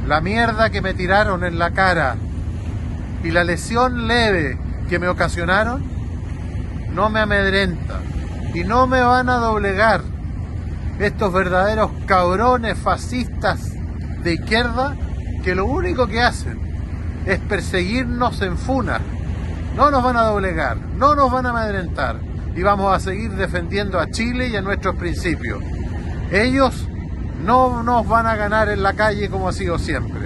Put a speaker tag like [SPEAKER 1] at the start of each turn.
[SPEAKER 1] la mierda que me tiraron en la cara y la lesión leve que me ocasionaron no me amedrenta y no me van a doblegar estos verdaderos cabrones fascistas de izquierda que lo único que hacen es perseguirnos en funas. No nos van a doblegar, no nos van a amedrentar y vamos a seguir defendiendo a Chile y a nuestros principios. Ellos no nos van a ganar en la calle como ha sido siempre.